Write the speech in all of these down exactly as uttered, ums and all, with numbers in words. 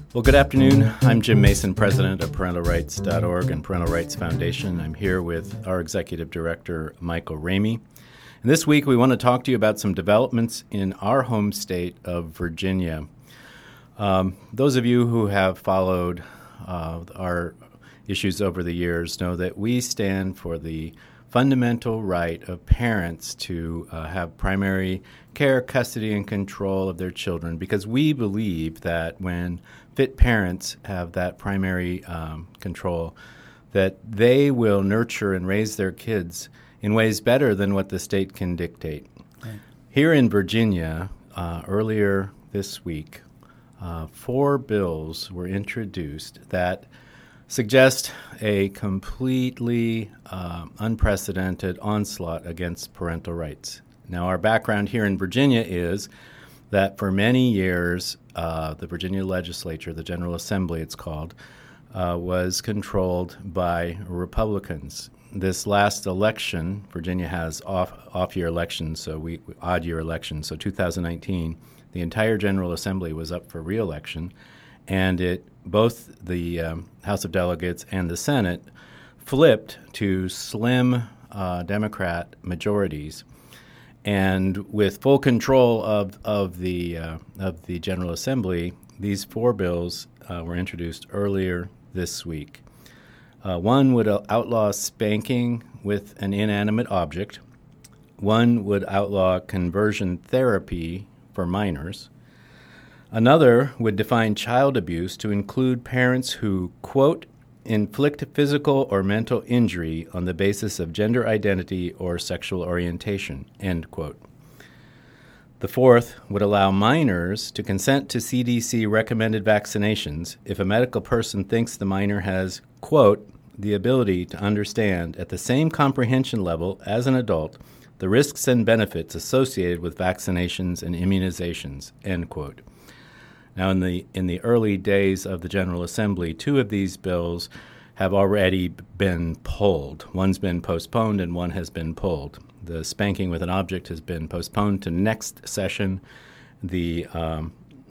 Well, good afternoon. I'm Jim Mason, president of parental rights dot org and Parental Rights Foundation. I'm here with our executive director, Michael Ramey. And this week, we want to talk to you about some developments in our home state of Virginia. Um, those of you who have followed uh, our issues over the years know that we stand for the fundamental right of parents to uh, have primary care, custody, and control of their children, because we believe that when fit parents have that primary um, control, that they will nurture and raise their kids in ways better than what the state can dictate. Right. Here in Virginia, uh, earlier this week, uh, four bills were introduced that suggest a completely uh, unprecedented onslaught against parental rights. Now, our background here in Virginia is that for many years, uh, the Virginia legislature, the General Assembly it's called, uh, was controlled by Republicans. This last election, Virginia has off, off-year elections, so we odd-year elections. So two thousand nineteen, the entire General Assembly was up for re-election, and it both the um, House of Delegates and the Senate flipped to slim uh, Democrat majorities. And with full control of of the uh, of the General Assembly, these four bills uh, were introduced earlier this week. Uh, one would outlaw spanking with an inanimate object. One would outlaw conversion therapy for minors. Another would define child abuse to include parents who, quote, inflict physical or mental injury on the basis of gender identity or sexual orientation, end quote. The fourth would allow minors to consent to C D C-recommended vaccinations if a medical person thinks the minor has, quote, the ability to understand at the same comprehension level as an adult the risks and benefits associated with vaccinations and immunizations, end quote. Now, in the in the early days of the General Assembly, two of these bills have already been pulled. One's been postponed and one has been pulled. The spanking with an object has been postponed to next session. The um,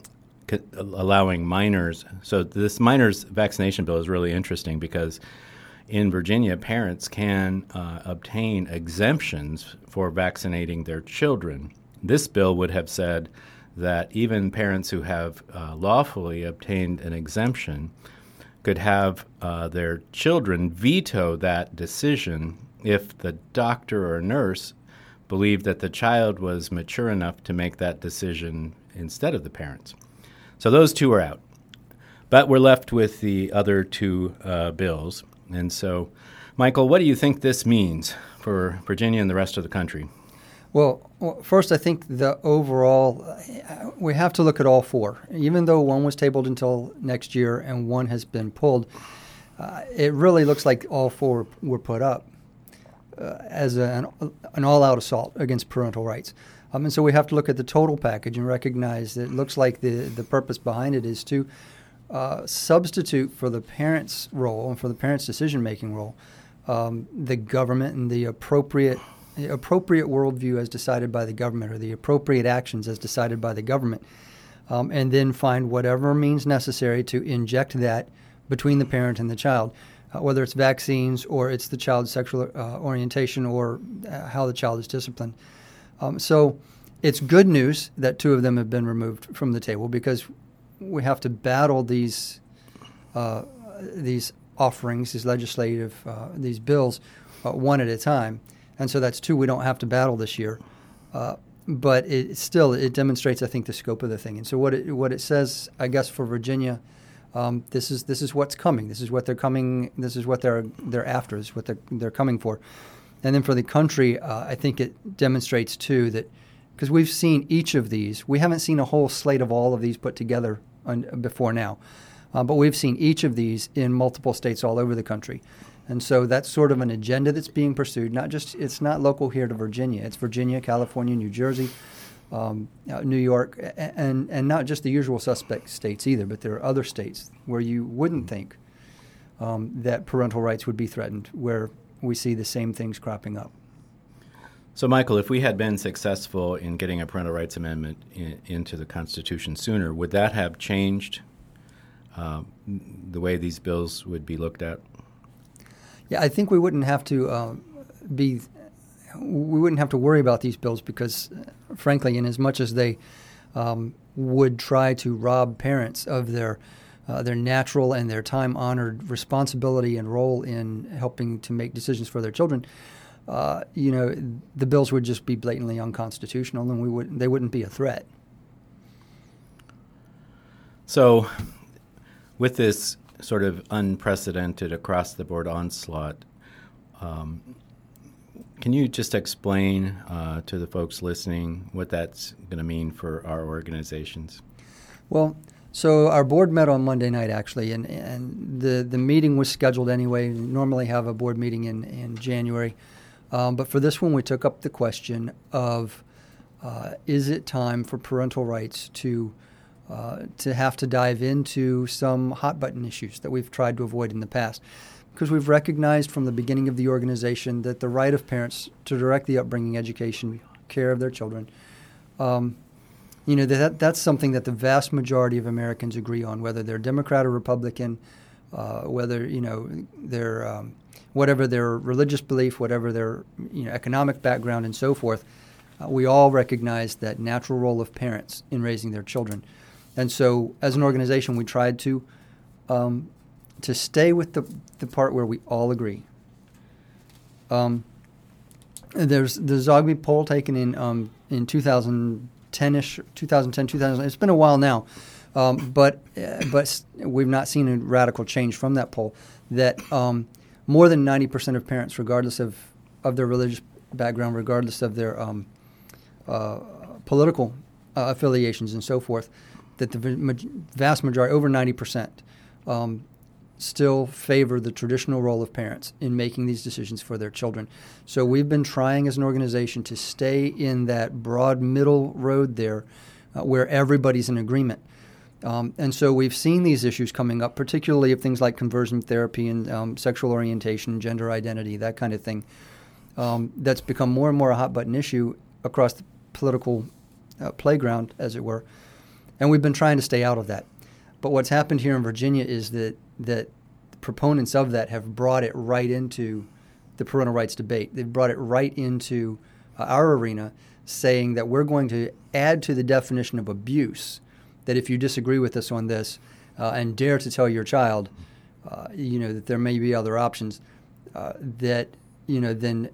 c- allowing minors. So this minors vaccination bill is really interesting because in Virginia, parents can uh, obtain exemptions for vaccinating their children. This bill would have said that even parents who have uh, lawfully obtained an exemption could have uh, their children veto that decision if the doctor or nurse believed that the child was mature enough to make that decision instead of the parents. So those two are out. But we're left with the other two uh, bills. And so, Michael, what do you think this means for Virginia and the rest of the country? Well, first, I think the overall, we have to look at all four. Even though one was tabled until next year and one has been pulled, uh, it really looks like all four were put up uh, as an, an all-out assault against parental rights. Um, and so we have to look at the total package and recognize that it looks like the, the purpose behind it is to uh, substitute for the parent's role and for the parent's decision-making role, um, the government and the appropriate The appropriate worldview as decided by the government, or the appropriate actions as decided by the government, um, and then find whatever means necessary to inject that between the parent and the child, uh, whether it's vaccines or it's the child's sexual uh, orientation or uh, how the child is disciplined. Um, so it's good news that two of them have been removed from the table, because we have to battle these uh, these offerings, these legislative, uh, these bills, uh, one at a time. And so that's two we don't have to battle this year. Uh, but it still, it demonstrates, I think, the scope of the thing. And so what it, what it says, I guess, for Virginia, um, this is this is what's coming. This is what they're coming. This is what they're they're after. This is what they're, they're coming for. And then for the country, uh, I think it demonstrates, too, that because we've seen each of these. We haven't seen a whole slate of all of these put together on, before now. Uh, but we've seen each of these in multiple states all over the country. And so that's sort of an agenda that's being pursued. Not just, it's not local here to Virginia. It's Virginia, California, New Jersey, um, New York, and, and not just the usual suspect states either, but there are other states where you wouldn't think um, that parental rights would be threatened, where we see the same things cropping up. So, Michael, if we had been successful in getting a parental rights amendment in, into the Constitution sooner, would that have changed uh, the way these bills would be looked at? Yeah, I think we wouldn't have to uh, be, we wouldn't have to worry about these bills because, uh, frankly, in as much as they um, would try to rob parents of their uh, their natural and their time-honored responsibility and role in helping to make decisions for their children, uh, you know, the bills would just be blatantly unconstitutional, and we would they wouldn't be a threat. So, with this sort of unprecedented across-the-board onslaught, um, can you just explain uh, to the folks listening what that's going to mean for our organizations? Well, so our board met on Monday night, actually, and, and the, the meeting was scheduled anyway. We normally have a board meeting in, in January. Um, but for this one, we took up the question of, uh, is it time for parental rights to Uh, to have to dive into some hot-button issues that we've tried to avoid in the past. Because we've recognized from the beginning of the organization that the right of parents to direct the upbringing, education, care of their children, um, you know, that that's something that the vast majority of Americans agree on, whether they're Democrat or Republican, uh, whether, you know, they're, um, whatever their religious belief, whatever their, you know, economic background and so forth, uh, we all recognize that natural role of parents in raising their children. And so, as an organization, we tried to um, to stay with the the part where we all agree. Um, there's the Zogby poll taken in um, in two thousand ten-ish, twenty ten, two thousand. It's been a while now, um, but uh, but we've not seen a radical change from that poll. That um, more than ninety percent of parents, regardless of, of their religious background, regardless of their um, uh, political uh, affiliations and so forth, that the vast majority, over ninety percent, um, still favor the traditional role of parents in making these decisions for their children. So we've been trying as an organization to stay in that broad middle road there uh, where everybody's in agreement. Um, and so we've seen these issues coming up, particularly of things like conversion therapy and um, sexual orientation, gender identity, that kind of thing. Um, that's become more and more a hot-button issue across the political uh, playground, as it were. And we've been trying to stay out of that. But what's happened here in Virginia is that that proponents of that have brought it right into the parental rights debate. They've brought it right into uh, our arena, saying that we're going to add to the definition of abuse, that if you disagree with us on this uh, and dare to tell your child, uh, you know, that there may be other options, uh, that, you know, then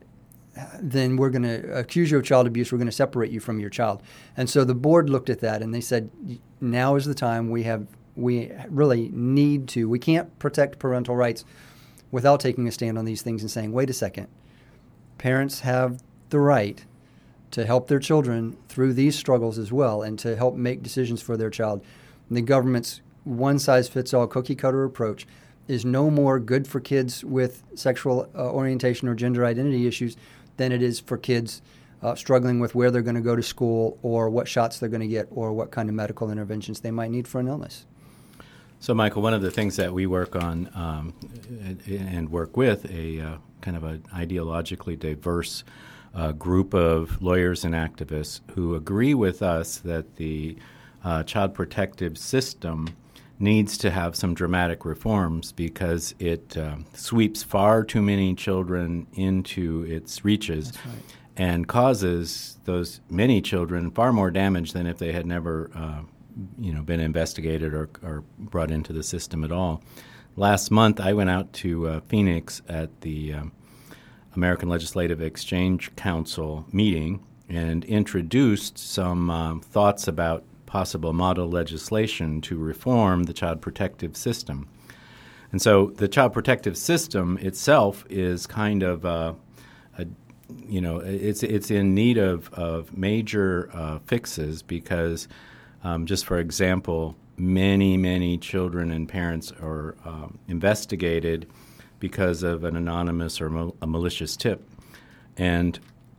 then we're going to accuse you of child abuse. We're going to separate you from your child. And so the board looked at that and they said, now is the time. We have we really need to. We can't protect parental rights without taking a stand on these things and saying, wait a second, parents have the right to help their children through these struggles as well and to help make decisions for their child. And the government's one-size-fits-all cookie-cutter approach is no more good for kids with sexual uh, orientation or gender identity issues than it is for kids uh, struggling with where they're going to go to school or what shots they're going to get or what kind of medical interventions they might need for an illness. So, Michael, one of the things that we work on um, and work with a uh, kind of an ideologically diverse uh, group of lawyers and activists who agree with us that the uh, child protective system needs to have some dramatic reforms because it uh, sweeps far too many children into its reaches. That's right. And causes those many children far more damage than if they had never uh, you know, been investigated or, or brought into the system at all. Last month, I went out to uh, Phoenix at the um, American Legislative Exchange Council meeting and introduced some um, thoughts about possible model legislation to reform the child protective system. And so the child protective system itself is kind of uh, a you know, it's it's in need of, of major uh, fixes because, um, just for example, many, many children and parents are um, investigated because of an anonymous or mal- a malicious tip. And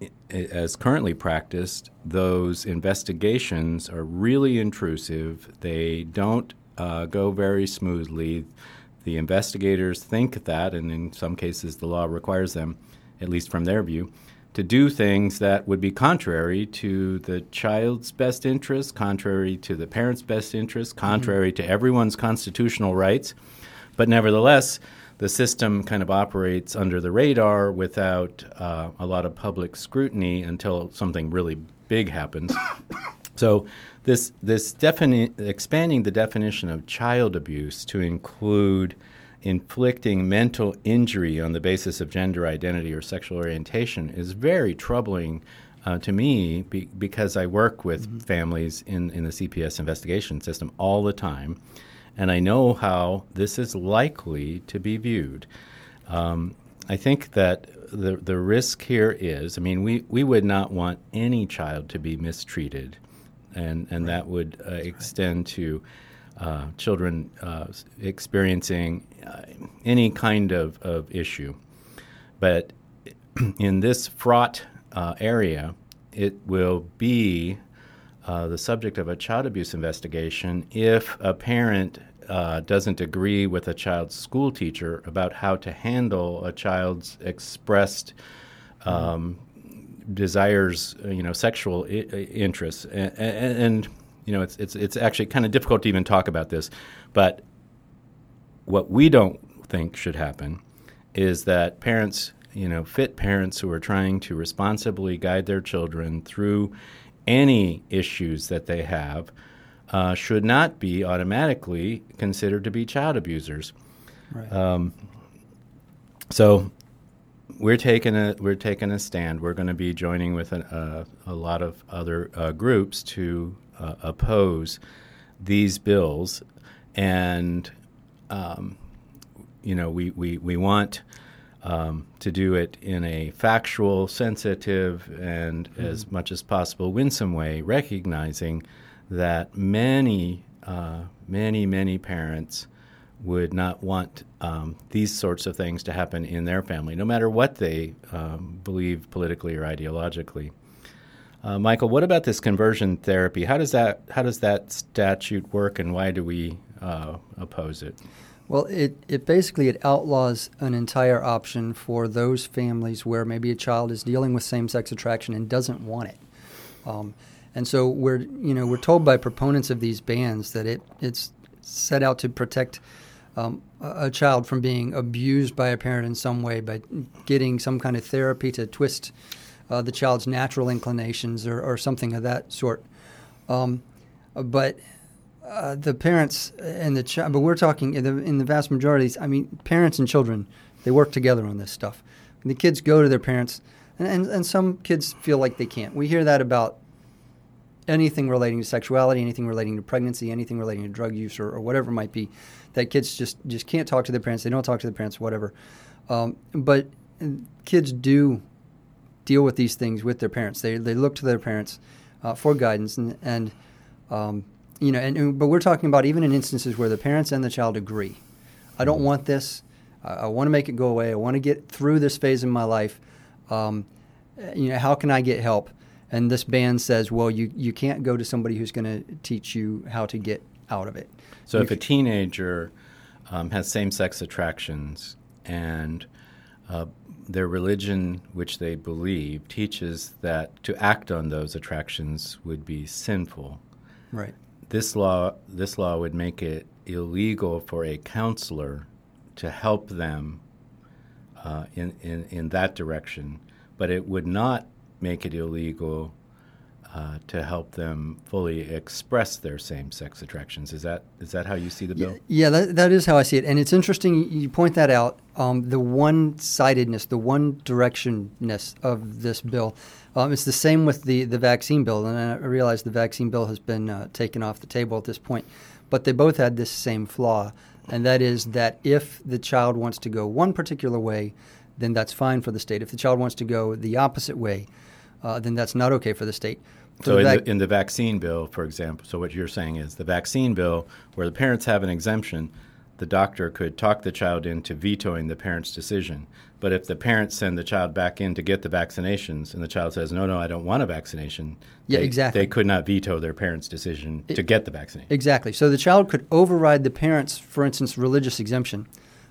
as currently practiced, those investigations are really intrusive. They don't uh, go very smoothly. The investigators think that, and in some cases the law requires them, at least from their view, to do things that would be contrary to the child's best interest, contrary to the parent's best interest, contrary mm-hmm. to everyone's constitutional rights. But nevertheless, the system kind of operates under the radar without uh, a lot of public scrutiny until something really big happens. So this this defini- expanding the definition of child abuse to include inflicting mental injury on the basis of gender identity or sexual orientation is very troubling uh, to me be- because I work with mm-hmm. families in, in the C P S investigation system all the time, and I know how this is likely to be viewed. Um, I think that the the risk here is, I mean, we, we would not want any child to be mistreated, and, and right. that would uh, extend right. to uh, children uh, experiencing uh, any kind of, of issue. But in this fraught uh, area, it will be uh, the subject of a child abuse investigation if a parent uh, doesn't agree with a child's school teacher about how to handle a child's expressed um, mm-hmm. desires, you know, sexual I- interests, and, and, and you know, it's it's it's actually kind of difficult to even talk about this. But what we don't think should happen is that parents, you know, fit parents who are trying to responsibly guide their children through any issues that they have uh, should not be automatically considered to be child abusers. Right. Um, so we're taking a we're taking a stand. We're going to be joining with an, uh, a lot of other uh, groups to uh, oppose these bills, and um, you know we we we want. Um, to do it in a factual, sensitive, and mm-hmm. as much as possible winsome way, recognizing that many, uh, many, many parents would not want um, these sorts of things to happen in their family, no matter what they um, believe politically or ideologically. Uh, Michael, what about this conversion therapy? How does that how does that statute work, and why do we uh, oppose it? Well, it, it basically it outlaws an entire option for those families where maybe a child is dealing with same-sex attraction and doesn't want it. Um, and so we're you know we're told by proponents of these bans that it it's set out to protect um, a, a child from being abused by a parent in some way by getting some kind of therapy to twist uh, the child's natural inclinations or, or something of that sort. Um, but Uh, the parents and the child, but we're talking in the, in the vast majority, I mean, parents and children, they work together on this stuff. And the kids go to their parents, and, and, and some kids feel like they can't. We hear that about anything relating to sexuality, anything relating to pregnancy, anything relating to drug use or, or whatever it might be, that kids just, just can't talk to their parents. They don't talk to their parents, whatever. Um, but kids do deal with these things with their parents. They they look to their parents uh, for guidance, and, and um, You know, and, and but we're talking about even in instances where the parents and the child agree. I don't want this. I, I want to make it go away. I want to get through this phase in my life. Um, you know, how can I get help? And this ban says, well, you, you can't go to somebody who's going to teach you how to get out of it. So you if a teenager um, has same-sex attractions and uh, their religion, which they believe, teaches that to act on those attractions would be sinful. Right. This law, this law would make it illegal for a counselor to help them uh, in, in, in that direction, but it would not make it illegal uh, to help them fully express their same-sex attractions. Is that is that how you see the bill? Yeah, yeah that, that is how I see it. And it's interesting you point that out, um, the one-sidedness, the one-directionness of this bill. Um, it's the same with the, the vaccine bill, and I realize the vaccine bill has been uh, taken off the table at this point. But they both had this same flaw, and that is that if the child wants to go one particular way, then that's fine for the state. If the child wants to go the opposite way, uh, then that's not okay for the state. For so the in, vac- the, in the vaccine bill, for example, so what you're saying is the vaccine bill, where the parents have an exemption, the doctor could talk the child into vetoing the parent's decision. But if the parents send the child back in to get the vaccinations and the child says, no, no, I don't want a vaccination, yeah, they, exactly. they could not veto their parent's decision it, to get the vaccination. Exactly. So the child could override the parent's, for instance, religious exemption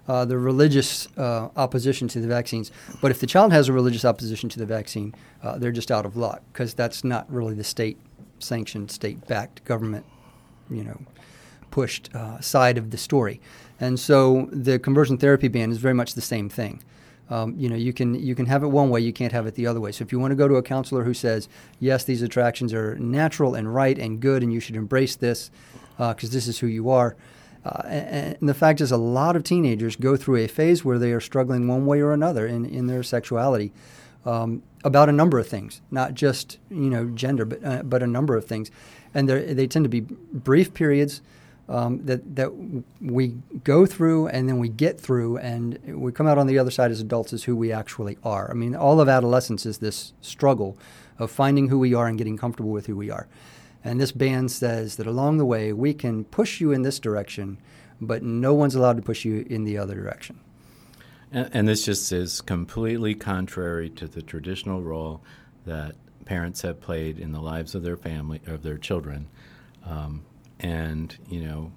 uh, the religious uh, opposition to the vaccines. But if the child has a religious opposition to the vaccine, uh, they're just out of luck, because that's not really the state-sanctioned, state-backed, government, you know, pushed uh, side of the story. And so the conversion therapy ban is very much the same thing. Um, you know, you can you can have it one way, you can't have it the other way. So if you want to go to a counselor who says, yes, these attractions are natural and right and good, and you should embrace this because uh, this is who you are. Uh, and, and the fact is, a lot of teenagers go through a phase where they are struggling one way or another in, in their sexuality um, about a number of things, not just, you know, gender, but uh, but a number of things. And they tend to be brief periods Um, that that we go through, and then we get through, and we come out on the other side as adults as who we actually are. I mean, all of adolescence is this struggle of finding who we are and getting comfortable with who we are. And this ban says that along the way, we can push you in this direction, but no one's allowed to push you in the other direction. And, and this just is completely contrary to the traditional role that parents have played in the lives of their family, of their children. Um, And, you know,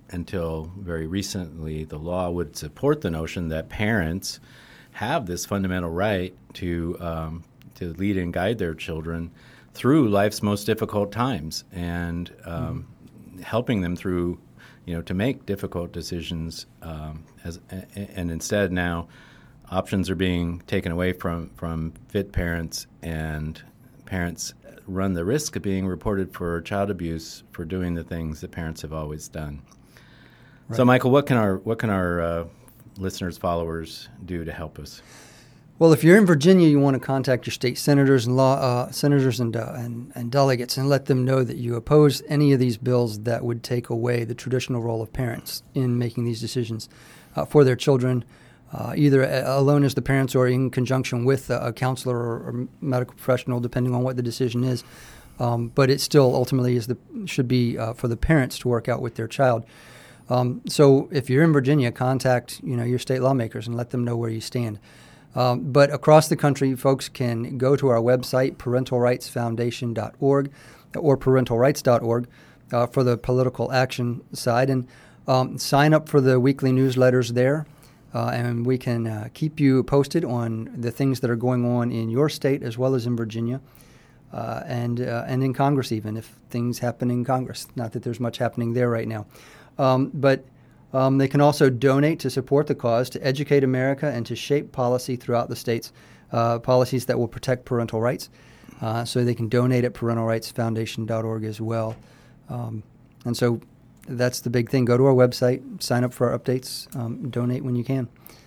until very recently, the law would support the notion that parents have this fundamental right to um, to lead and guide their children through life's most difficult times, and um, mm-hmm. helping them through, you know, to make difficult decisions. Um, as and instead now, options are being taken away from, from fit parents, and parents run the risk of being reported for child abuse for doing the things that parents have always done. Right. So, Michael, what can our what can our uh, listeners, followers do to help us? Well, if you're in Virginia, you want to contact your state senators and law uh, senators and, uh, and and delegates, and let them know that you oppose any of these bills that would take away the traditional role of parents in making these decisions uh, for their children. Uh, either alone as the parents or in conjunction with a, a counselor or, or medical professional, depending on what the decision is. Um, but it still ultimately is the should be uh, for the parents to work out with their child. Um, so if you're in Virginia, contact you know your state lawmakers and let them know where you stand. Um, but across the country, folks can go to our website, parental rights foundation dot org or parental rights dot org uh, for the political action side, and um, sign up for the weekly newsletters there. Uh, and we can uh, keep you posted on the things that are going on in your state as well as in Virginia uh, and uh, and in Congress, even if things happen in Congress. Not that there's much happening there right now. Um, but um, they can also donate to support the cause, to educate America, and to shape policy throughout the states, uh, policies that will protect parental rights. Uh, so they can donate at parental rights foundation dot org as well. Um, and so that's the big thing. Go to our website, sign up for our updates, um, donate when you can.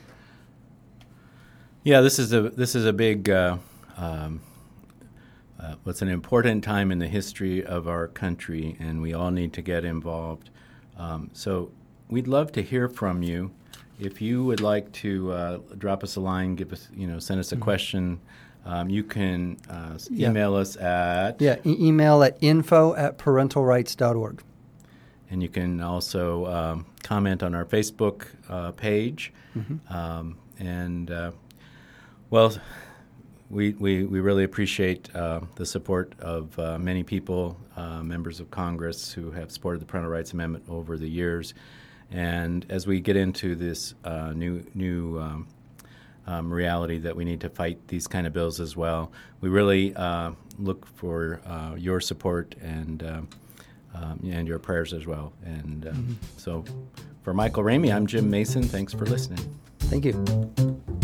Yeah, this is a this is a big, uh, um, uh, what's an important time in the history of our country, and we all need to get involved. Um, so we'd love to hear from you. If you would like to uh, drop us a line, give us, you know, send us a mm-hmm. question. Um, you can uh, email yeah. us at yeah e- email at info at parental rights dot org. And you can also um, comment on our Facebook uh, page. Mm-hmm. Um, and, uh, well, we, we, we really appreciate uh, the support of uh, many people, uh, members of Congress, who have supported the Parental Rights Amendment over the years. And as we get into this uh, new new um, um, reality that we need to fight these kind of bills as well, we really uh, look for uh, your support and uh, Um, and your prayers as well. And uh, mm-hmm. so for Michael Ramey, I'm Jim Mason. Thanks for listening. Thank you.